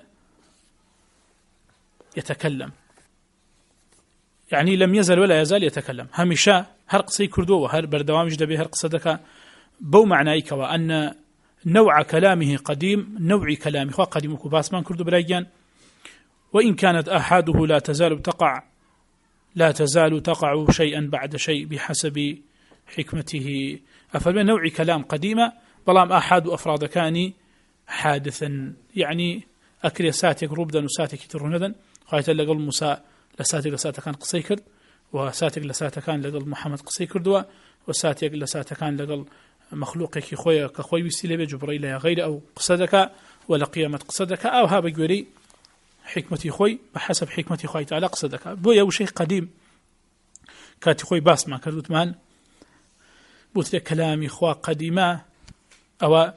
يتكلم، يعني لم يزل ولا يزال يتكلم. همشا هرق سي كردوه هر بردوامش دبي هرق صدكا بو معنايك وأن نوع كلامه قديم، نوع كلامه قديم كباسمان كردو برايان، وإن كانت أحاده لا تزال تقع لا تزال تقع شيئا بعد شيء بحسب حكمته. أفرمي نوع كلام قديمة بلام أحد أفراد كاني حادثا، يعني أكري ساتك ربدا وساتك تروندا خايت لقل موسى لساتك لساتك كان قصيكر، وساتك لساتك كان لقل محمد قصيكر دوا، وساتك لساتك كان لقل مخلوقك خويا كخوي وسيله بجبريل يا غير أو قصدك ولا قيامة قصدك أو هذا بجوري حكمتي خوي بحسب حكمتي خوي تعالى قصدك بويا وشيء قديم كاتي خوي باس ما كردوت مان بوت كلامي خوا قديمة أو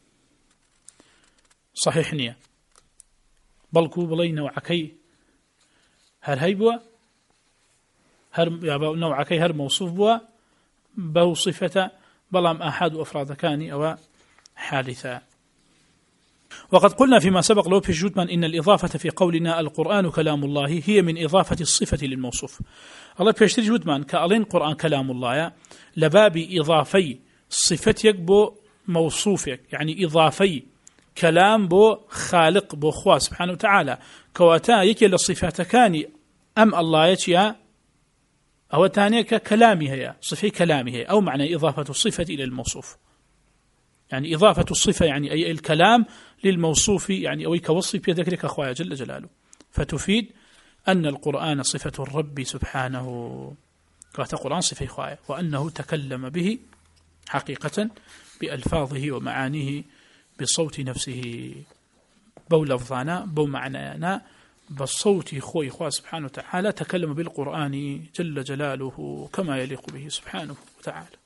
صحيح نية بلكو بلي نوعكي هر هاي بوا هر نوعكي هر موصوف بوا بو صفة بلام أحد أفراد كاني أو حادثة. وقد قلنا فيما سبق لو في جودمان إن الإضافة في قولنا القرآن كلام الله هي من إضافة الصفة للموصوف. الله بيشتري جودمان كألين قرآن كلام الله لباب إضافي صفتك بو موصوفك، يعني إضافي كلام بو خالق بو خوا سبحانه وتعالى كواتا يكي للصفات كاني أم الله يتيا أو تانية ككلامي هي صفة كلامي هي أو معنى إضافة الصفة إلى الموصوف، يعني إضافة الصفة يعني أي الكلام للموصوف، يعني أو كوصف بذكرك أخويا جل جلاله، فتفيد أن القرآن صفة الرب سبحانه كالقرآن صفة أخويا، وأنه تكلم به حقيقة بألفاظه ومعانيه بصوت نفسه بو لفظانا بو معنانا بالصوت خوي خواه سبحانه وتعالى تكلم بالقرآن جل جلاله كما يليق به سبحانه وتعالى.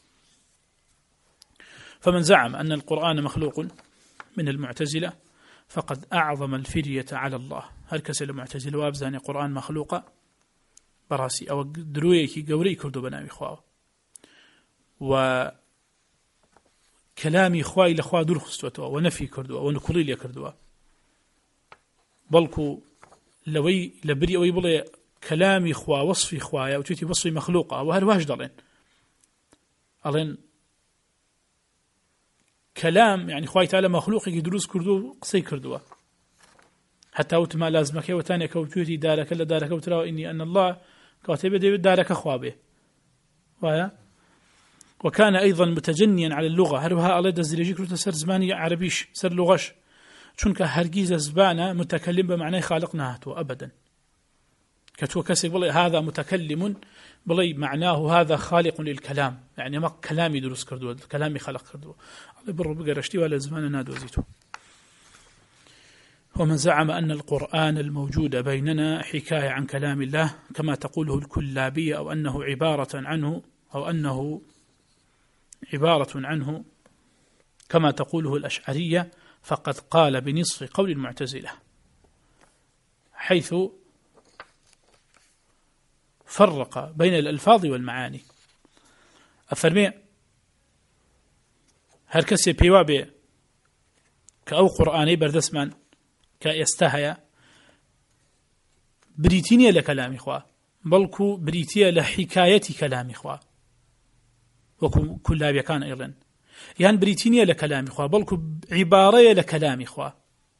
فمن زعم أن القرآن مخلوق من المعتزلة فقد أعظم الفرية على الله. هل كسل المعتزلة وابزاني قرآن مخلوقة براسي أو درويكي قوري كردو بنامي خواه وكلامي خواي لخواه دور خستوتوا ونفي كردوا ونكولي لي كردوا بلكو لوي لبري أو يبلي كلامي خواه وصفي خوايا وتيتي وصفي مخلوقة وهل واش دارين ألين كلام يعني خواهي تعالى مخلوق يدروس كردو قصي كردوا حتى وتما لازمك وتاني كوتوتي دارك لا دارك وترى إني أن الله كاتب دارك خوابه ويا وكان أيضا متجنيا على اللغة هربها الله دزريجي كرت سر زماني عربيش سر لغش چونك هرجيز زبانة متكلم بمعنى خالقنا هاتو أبدا كتو كسب بلي هذا متكلم بلي معناه هذا خالق للكلام، يعني ما كلامي دروس كردو كلامي خلق كردو الله بر بقرشتي ولا زمان نادو زيتو. ومن زعم أن القرآن الموجود بيننا حكاية عن كلام الله كما تقوله الكلابية، أو أنه عبارة عنه أو أنه عبارة عنه كما تقوله الأشعرية، فقد قال بنصف قول المعتزلة، حيث فرق بين الألفاظ والمعاني. أفرمي هر كسي بيوابي كأو قرآني بردسمان كيستهيا بريتينيا لكلام إخوة، بلكو بريتيا لحكاية كلام إخوة، وكو كلابي كان أيضا يعني بريتينيا لكلام إخوة، بلكو عبارة لكلام إخوة،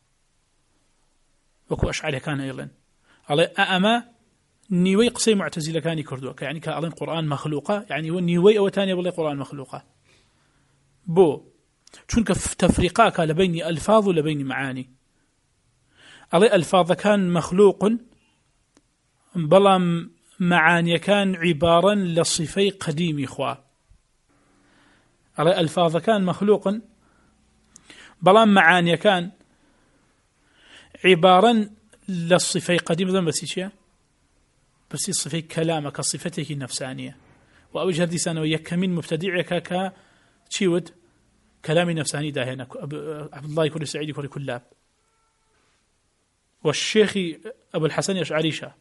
وكو أشعري كان أيضا على أما نيوي قصي معتزلة كان كردوك، يعني كألين قرآن مخلوقة، يعني نيوي أو تاني بلي قرآن مخلوقة بو چونك تفريقاك لبين ألفاظ ولبين معاني. على ألفاظ كان مخلوق بلا معاني كان عبارا لصفي قديم إخوة. على ألفاظ كان مخلوق بلا معاني كان عبارا لصفي قديم، بس شيء بس صفي كلامك صفتك النفسانية، وأوجه هذه سنة ويكمن مبتدعك كتشيود كلام نفساني داهنا عبد الله يكون سعيد يكون كلاب، والشيخ أبو الحسن يشعريشا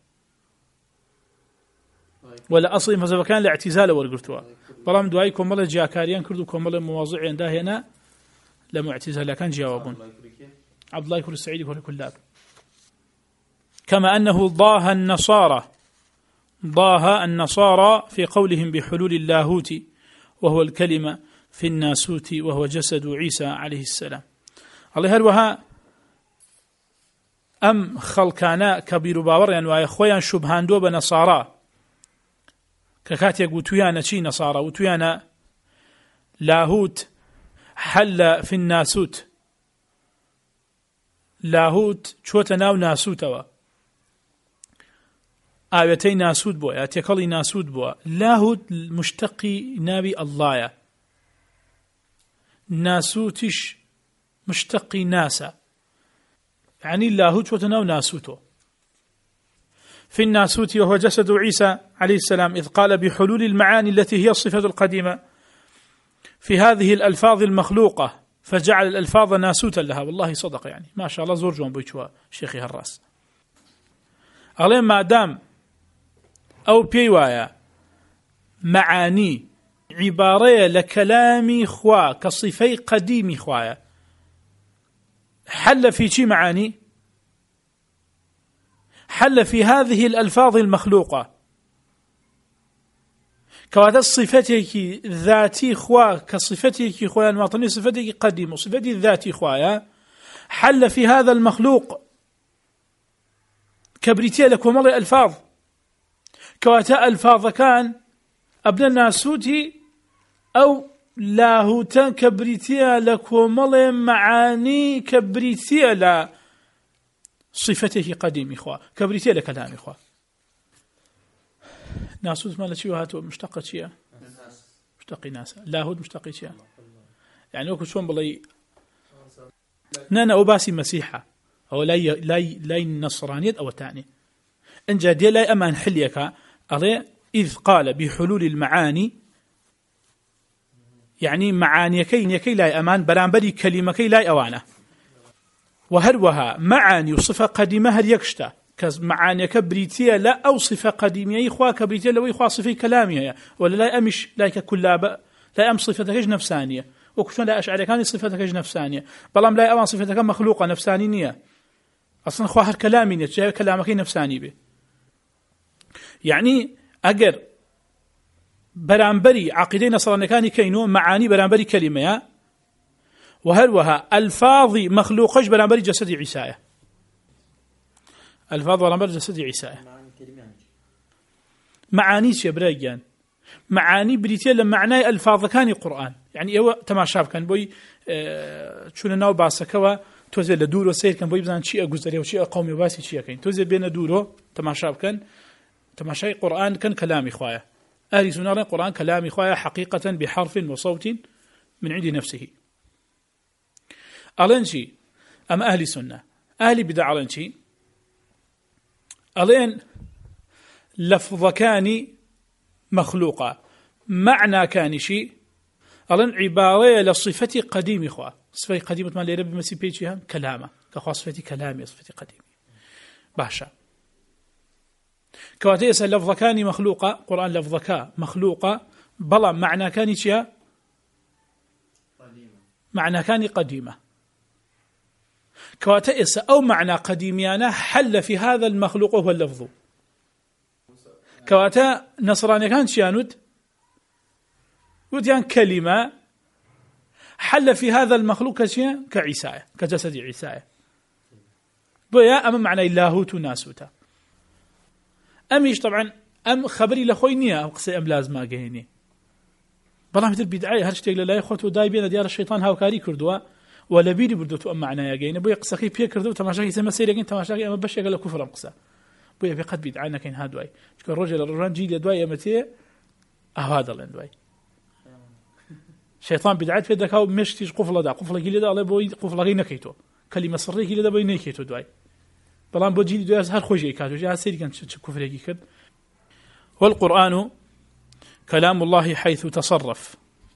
ولا أصلي مذهب كان لاعتزال ورقرتوا برام دعايكم ملا جاكاريان كردوكم ملا مواضيع داهنا لما اعتزال كان جوابون عبد الله يكون سعيد يكون كلاب. كما أنه ضاه النصارى ضاه النصارى في قولهم بحلول اللاهوت وهو الكلمة في الناسوت وهو جسد عيسى عليه السلام. الله هلوها أم خلقانا كبير باور يعني ويخويا شبهان دو بنصارى ككات يقوتويانا شي نصارى وتويانا لاهوت حل في الناسوت، لاهوت شوتنا وناسوتوا آيتي ناسوت بوا آيتي ناسوت بوا لاهوت مشتقي نابي الله، ناسوتش مشتقي ناسا، يعني اللاهوت وتناو ناسوته في الناسوت وهو جسد عيسى عليه السلام، إذ قال بحلول المعاني التي هي الصفة القديمة في هذه الألفاظ المخلوقة فجعل الألفاظ ناسوتا لها. والله صدق، يعني ما شاء الله زور جون بيشوا شيخي هالراس عليه ما دام أو بيوايا معاني عبارة لكلام خوا كصفي قديم خوايا حل في شي معاني، حل في هذه الألفاظ المخلوقة كواتا صفتك ذاتي خوا كصفتك خوايا المواطني صفتك قديم وصفتك ذاتي خوايا حل في هذا المخلوق كبريتيا لكم الله ألفاظ كواتا ألفاظ كان أبنى الناسوتي أو لاهوتا كبريتيا لكم الله معاني كبريتيا لا صفته قديم إخوة كبريتيا لكلام إخوة. ناسوت ما لشيء هاتو مشتقة شيء مشتقي ناسا، لاهوت مشتقي شيء يعني وكو شون بلي نانا أباسي مسيحة أو لا لا لا نصرانية أو تعني إن جدي لا أمان حليك عليه إذ قال بحلول المعاني يعني معاني كي يكي لا أمان بلان بدي كلمة كي لا أوانه، وهروها معاني صفة قديمة هل يكشتا كمعاني كبريتية لا أو صفة قديمة إخوة كبريتية لو إخوة صفة كلامية ولا لا أمش لا كلاب لا أم صفتك نفسانية وكشون لا أشعر كان صفتك نفسانية بلام لا أوان صفتك مخلوقة نفسانية أصلا خواهر كلامية جاء كلامك نفساني به. يعني أجر برانبري عقيدة نصرانية كان كينو معاني برانبري كلمة وهلوها ألفاظ مخلوقش برانبري جسد عيسى، ألفاظ برانبري جسد عيسى معاني شبراجان معاني بريتيا لما معناه ألفاظ كان القرآن يعني هو تماشاب كان بوي اه شون ناو باسكوا توزي لدورو سير كان بوي بزان شيء جزري وشيء قومي باسي شيء كين توزي بين دورو تماشا بكن تماشاي قرآن كان كلام خوايا أهل سنة القرآن كلام خوايا حقيقة بحرف وصوت من عند نفسه ألنشي أم أهل سنة أهل بدع ألنشي ألين لفظ كان مخلوقا معنى كان شيء ألين عبارة لصفة قديم خوا صفة قديمة ما ليرب مسي بيجيها كلامه كخوا صفة كلامي صفة قديم باشا كواتيس لفظ كان مخلوقا قرآن لفظ كا مخلوقا بلا معنى كان شيء معنى كان قديمة كواتيس أو معنى قديميانا حل في هذا المخلوق وهو اللفظ كواتا نصراني كان شياند وديان كلمة حل في هذا المخلوق كشيء كعيسى كجسد عيسى بيا أم معنى اللاهوت ناسوتا أميش طبعا أم خبري لخوينيا أو قصي أم لازم أجيني بلا مثل بدعية هرشتيق لا يخوتو دايبين ديار الشيطان هاوكاري كردوا ولا بيدي بردوتو أم معنى يجيني بيا قصقي بيا كردو تماشاكي يسمى سيريقين تماشاكي أما بشي قال كفر أم قصة بيا بقد بدعينا كين هادواي شكرا الرجل الرجل دواي أمتي أهذا الأندواي شيطان بدعت في ذاك مش تيج قفلة دا قفلة جيلة دا الله بوي قفلة غير نكيتو كلمة سرية جيلة دا بوي نكيتو دواي بلان بوجي دواي هر خوجي كاتو جا سيري كان كفر يجي كد والقرآن كلام الله حيث تصرف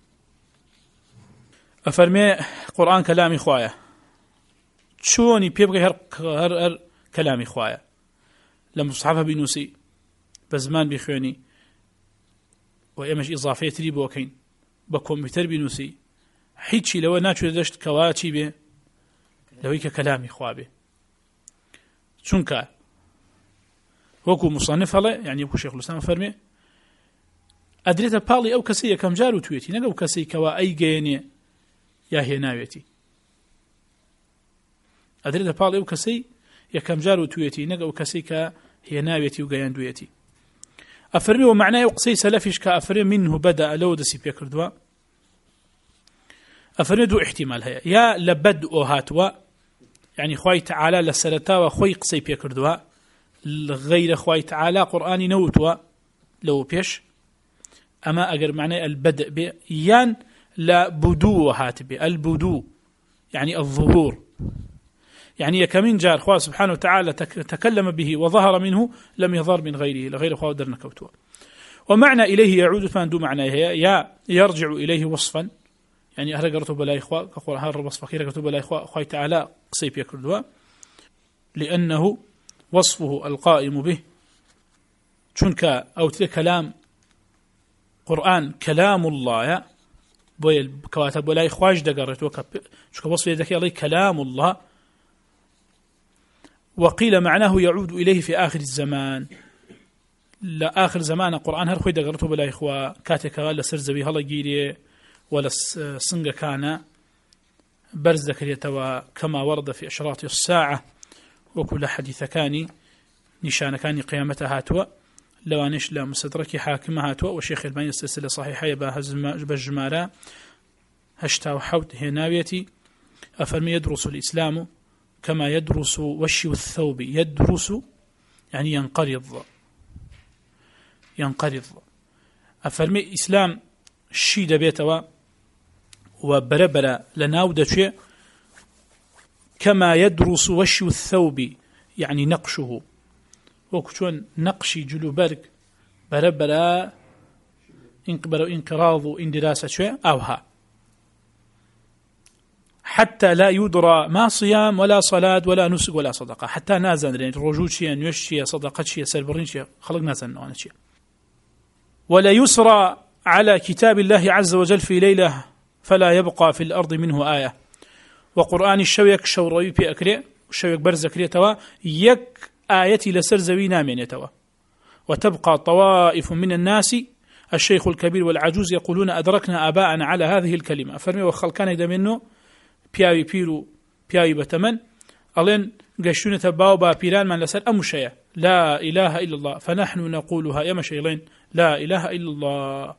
أفرمي قرآن كلامي خوايا شوني بيبغي هر هر, هر كلامي خوايا لما صحفها بنوسي بزمان بخواني ويمش إضافية تريب وكين بكمبيوتر بنوسي حيتشي لو ناتشو دشت كواتشي به لويك كلامي خوابه چونك وكو مصنف هلا يعني وكو شيخ الإسلام فرمي أدريت بالي أو كسي كم جارو تويتي نقو كسي كوا أي جيني يا هي ناويتي أدريت بالي أو كسي يا كم جارو تويتي نقو كسي كا هي ناويتي وجيان دويتي أفرمي ومعناه قصي سلفش كأفرمي منه بدأ لو دسي بيكردوا أفرمي دو احتمال هيا يا لبد أو هاتوا يعني خواي تعالى لسلتا وخوي قصي بيكردوا غير خواي تعالى قرآني نوتوا لو بيش أما أجر معناه البدء بي يان لبدو هاتبي البدو يعني الظهور يعني كمن جار خواه سبحانه وتعالى تكلم به وظهر منه لم يظهر من غيره لغير خواه درنا كوتوا ومعنى إليه يعود فاندو معنى هي يا يرجع إليه وصفا يعني أهل قرطوا بلا إخوة كقول هذا الوصف فقير قرطوا بلا إخوة خواه تعالى قصيب يكردوا لأنه وصفه القائم به چونك أو تلك كلام قرآن كلام الله بوي كواتب بلا إخوة دقرتوا شك وصف يدك الله كلام الله وقيل معناه يعود إليه في آخر الزمان لا آخر زمان القرآن هر خوي دقرته بلا إخوة كاتك ولا سرزبي هلا جيري ولا سنجا كان برز ذكريته كما ورد في أشراط الساعة وكل حديث كان نشان كان قيامتها هاتوا لوانش لا مستدرك حاكمها هاتوا وشيخ الباني السلسلة صحيحة يبا بجمارة هشتا وحوت هناويتي أفرمي يدرس الإسلام كما يدرس وشي الثوب يدرس يعني ينقرض ينقرض أفرمي إسلام الشيد بيتوا وبربر لناودة شيء كما يدرس وشي الثوب يعني نقشه وكشون نقشي جلوبرك بربر انقراض اندراسة شيء أوها حتى لا يدرى ما صيام ولا صلاة ولا نسك ولا صدقة حتى نازن يعني رجوع شيء نيوش شيء صدقة شيء سربرين شيء خلق نازن نوعنا شيء ولا يسرى على كتاب الله عز وجل في ليلة فلا يبقى في الأرض منه آية وقرآن الشويك شوروي في أكري الشويك برز أكري توا يك آيتي لسر زوينا من يتوا وتبقى طوائف من الناس الشيخ الكبير والعجوز يقولون أدركنا آباءنا على هذه الكلمة فرمي وخلقنا إذا منه پیاوی پیرو پیاوی بتمن ألين قشونة باوبا بيران من لسر أمشيا لا إله إلا الله فنحن نقولها يا مشيلين لا إله إلا الله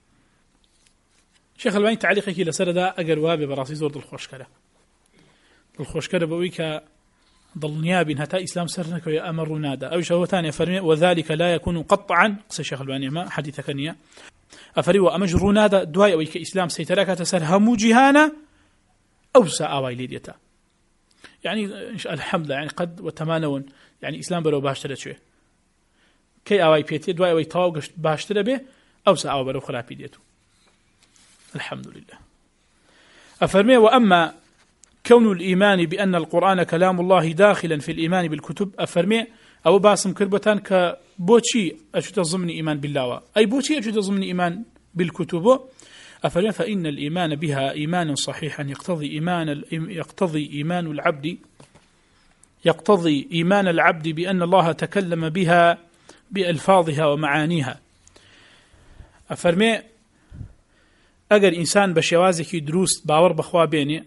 شيخ الباني تعليقك لسر دا أقر وابي براسي زور الخوشكرة الخوشكرة بويك ضلنياب هتا إسلام سرنك يا أمر نادا أو شهوتان أفرمي وذلك لا يكون قطعا قصة شيخ الباني ما حديث كنيا أفري وأمجر نادا دواي أو كإسلام سيترك تسر همو جهانا أو سأواي ليديتا يعني الحمد لله يعني قد وتمانون يعني إسلام برو باشترى شوي كي أواي بيتي دواي أواي طاوق باشترى به أو سأوا برو خرابي ديتو الحمد لله أفرمي وأما كون الإيمان بأن القرآن كلام الله داخلا في الإيمان بالكتب أفرمي أو باسم كربتان كبوشي أشد ضمن إيمان بالله أي بوشي أشد ضمن إيمان بالكتب أفرمي فإن الإيمان بها إيمان صحيحا يقتضي إيمان يقتضي إيمان العبد يقتضي إيمان العبد بأن الله تكلم بها بألفاظها ومعانيها أفرمي أجر إنسان بشوازك دروس باور بخوا بيني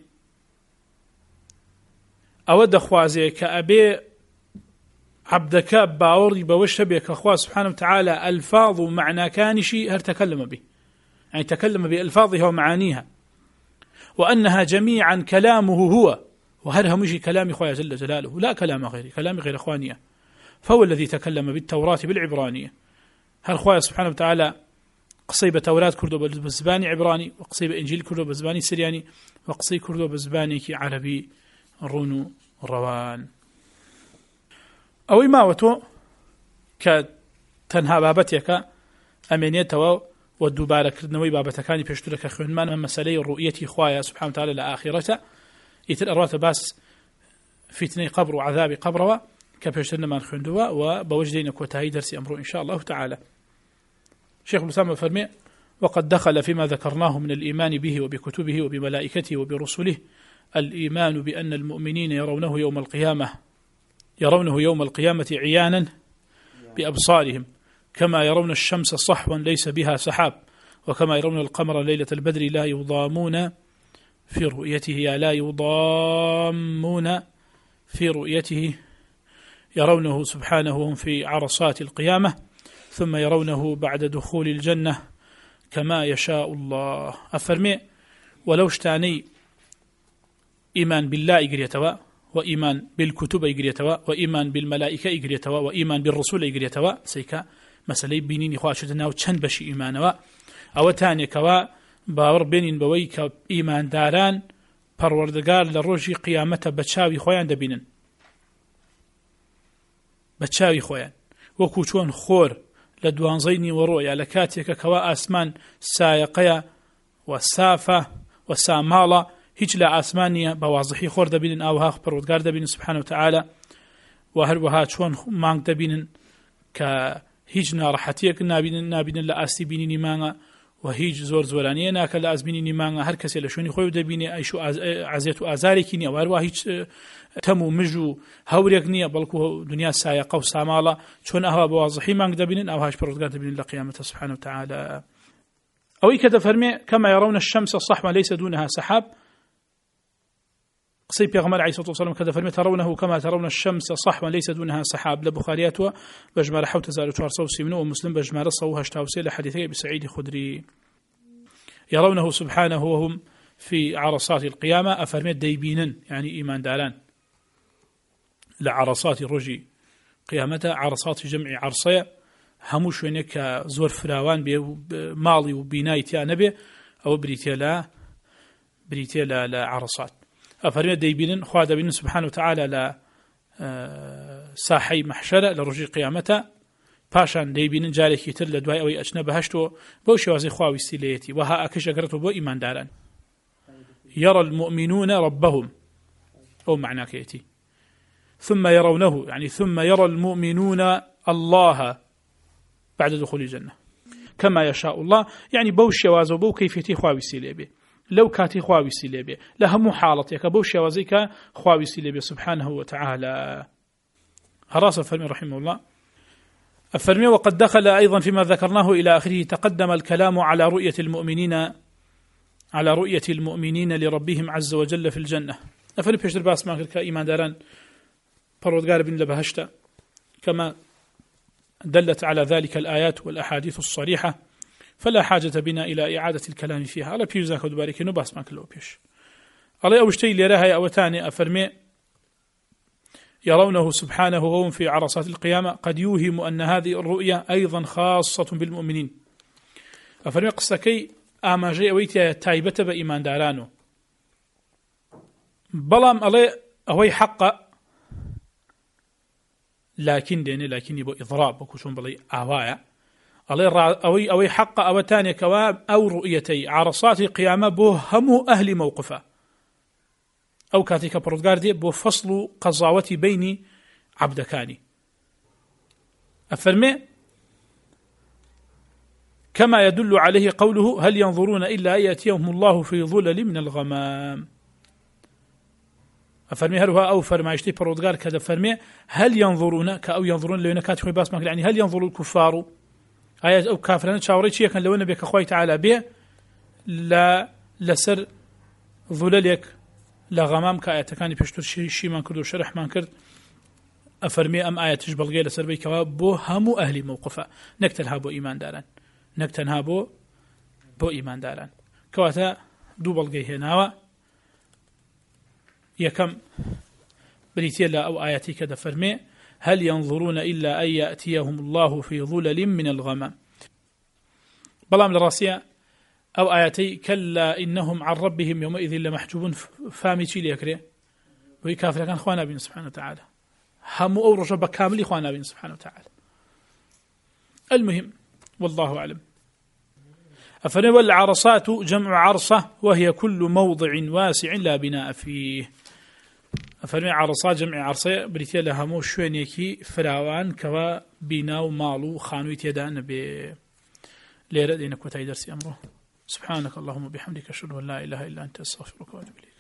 أو دخوازي كأبي عبدك باوري بوش بك أخوة سبحانه وتعالى ألفاظ ومعنى كانشي هر تكلم به يعني تكلم بألفاظها ومعانيها وأنها جميعا كلامه هو وهرها مجي كلام إخوة جل جلاله لا كلام غيري كلام غير أخوانية فهو الذي تكلم بالتوراة بالعبرانية هر أخوة سبحانه وتعالى قصيبة توراة كردو بزباني عبراني وقصيبة إنجيل كردو بزباني سرياني وقصي كردو بزباني عربي رونو روان أو إماوتو كتنها بابتك أمينيتوا والدوبارة كردنوي بابتكاني بيشترك خوانمان من مسألة الرؤية خوايا سبحانه وتعالى لآخرته يتر أروات باس فتنة قبر وعذاب قبر كبيشترنا من خوندوا وبوجدين كوتاهي درسي أمره إن شاء الله تعالى شيخ الإسلام فرمي وقد دخل فيما ذكرناه من الإيمان به وبكتبه وبملائكته وبرسله الإيمان بأن المؤمنين يرونه يوم القيامة يرونه يوم القيامة عيانا بأبصارهم كما يرون الشمس صحوا ليس بها سحاب وكما يرون القمر ليلة البدر لا يضامون في رؤيته لا يضامون في رؤيته يرونه سبحانه وهم في عرصات القيامة ثم يرونه بعد دخول الجنة كما يشاء الله أفرمي ولو اشتاني إيمان بالله إجريتوا وإيمان بالكتب إجريتوا وإيمان بالملائكة إجريتوا وإيمان بالرسول إجريتوا سيكا مسألة بينين خواشتنا وچند بشي إيمانوا أو تاني كوا باور بينين بوي كإيمان داران پروردگار لروجي قيامته بچاوي خويان دبينن بچاوي خويان وكو چون خور لدوانزيني ورؤيا لكاتيك كوا آسمان سايقيا وسافة وسامالة هیچ لا آسمانية بواضحي خور دبينن أوها پروردگار دبينن سبحانه وتعالى وهروها چون مانگ دبينن كهيج نارحتيك نابينن نابينن لآسي بينيني مانغا وهيج زور زورانية ناكا لآزبينيني مانغا هر كسي لشوني خوي دبيني أيشو عزيتو آزاريكي نيا وهروها هيج تمو مجو هوريك نيا بلكو دنيا سايقة وسامالة چون أهوا بواضحي مانگ دبينن أوهاش پروردگار دبينن لقيامته سبحانه وتعالى أو إيكا فرمي كما يرون الشمس الصحوة ليس دونها سحاب قصي بيغمال عليه الصلاة والسلام كذا فرمي ترونه كما ترون الشمس صحوا ليس دونها سحاب لبخارياتها بجمال حوت زار وشارصو سيمنو ومسلم بجمال صوها اشتاوسي لحديثي بسعيد خدري يرونه سبحانه وهم في عرصات القيامة أفرمي ديبينا يعني إيمان داران لعرصات الرجي قيامتها عرصات جمع عرصية هموش وينك زور فراوان مالي وبنايتها نبي أو بريتيا لا بريتيا لا, لا عرصات أفرمي ديبين خواد بين سبحانه وتعالى لا ساحي محشرة لرجي قيامته باشان ديبين جارك يتر لدواي أو أجنب هشتو بوشي وازي خواوي السيليتي وها أكش أقرته بو إيمان داران يرى المؤمنون ربهم أو معنى كيتي ثم يرونه يعني ثم يرى المؤمنون الله بعد دخول الجنة كما يشاء الله يعني بوشي وازو بو كيفيتي خواوي السيليبي لو كاتي خواوي سيليبي لهم حالتك بوشي وزيك خواوي سيليبي سبحانه وتعالى هراسة فرمي رحمه الله الفرمي وقد دخل أيضا فيما ذكرناه إلى آخره تقدم الكلام على رؤية المؤمنين على رؤية المؤمنين لربهم عز وجل في الجنة أفرمي بيشتر باس ماكر كإيمان داران فرودقار بن لبهشتا كما دلت على ذلك الآيات والأحاديث الصريحة فلا حاجة بنا إلى إعادة الكلام فيها على بيوزاك ودبارك نباس ما كله بيش على أوشتي اللي راهي أوتاني أفرمي يرونه سبحانه وهم في عرصات القيامة قد يوهم أن هذه الرؤية أيضا خاصة بالمؤمنين. أفرمي قصتكي آما جاء ويتيا تايبة بإيمان دارانو بلام ألي أوي حق لكن ديني لكن يبو إضراب وكشون بلي أهوايا ألي أوي أوي حق أو تاني كواب أو رؤيتي عرصات القيامة بو همو أهل موقفه أو كاتيكا برودغار دي بو فصل قضاوتي بيني عبدكاني. أفرمي كما يدل عليه قوله هل ينظرون إلا أن يأتيهم الله في ظلل من الغمام. أفرمي هل هو أو فرما يشتي برودغار كذا فرمي هل ينظرون كأو ينظرون لو نكاتي باس يعني هل ينظر الكفار آيات أو كافرين شاوري شيء كان لو نبيك أخوي تعالى به لا لسر ظللك لا غمام كآيات كان بيشتر شيء شيء ما كردو شرح ما كرد. أفرمي أم آيات تجبل غير لسر بي كواب بو همو أهلي موقفة نكتلها بو إيمان داران نكتنها بو بو إيمان داران كواتا دوبل غيه ناوا يكم بريتي لا أو آياتي كذا فرمي هل ينظرون إلا أن يأتيهم الله في ظلل من الغمام. بلام للراسية أو آياتي كلا إنهم عن ربهم يومئذ لمحجوبون فامي تشي ليكري وهي كافر كان خوانا بين سبحانه وتعالى همو أو رجب كامل خوانا بين سبحانه وتعالى. المهم والله أعلم. أفنوى العرصات جمع عرصة وهي كل موضع واسع لا بناء فيه. أفرمي عرصات جمع عرصة بريتيا لهمو شوينيكي فراوان كوا بناو مالو خانوي تيدان ب ليرد إنك وتاي درسي أمره. سبحانك اللهم وبحمدك أشهد أن لا إله إلا أنت أستغفرك وأتوب إليك.